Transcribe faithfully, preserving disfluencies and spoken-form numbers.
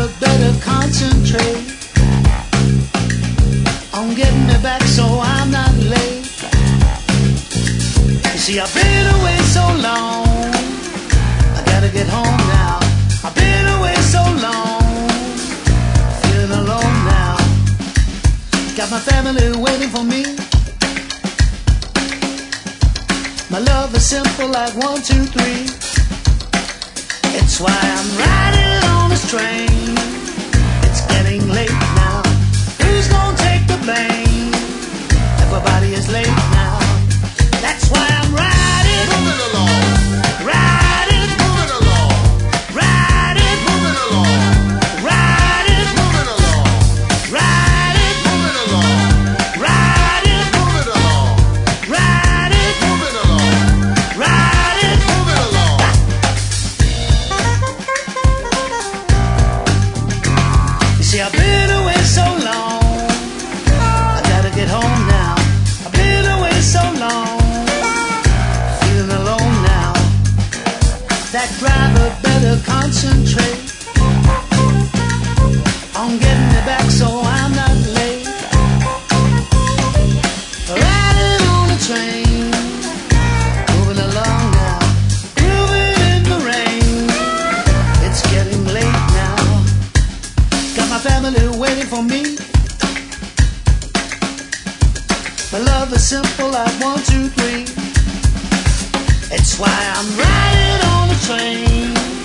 driver better concentrate on getting me back so I'm not late. You see, I've been away so long, I gotta get home now. I've been away so long, feeling alone now. Got my family waiting for me. My love is simple like one, two, three. It's why I'm riding on this train. It's getting late now. Who's gonna take the blame? Everybody is late now. That's why I'm riding, Moving along, riding, moving along, riding, moving along, riding, moving along, riding, moving along, riding, moving along, riding, moving along, riding. moving along. You see, I've been away so long, I gotta get home now. I've been away so long, feeling alone now. That driver better concentrate on getting me back so I'm not late. Riding on the train, moving along now, grooving in the rain. It's getting late now. Got my family waiting for me. My love is simple like one, two, three. It's why I'm riding on the train.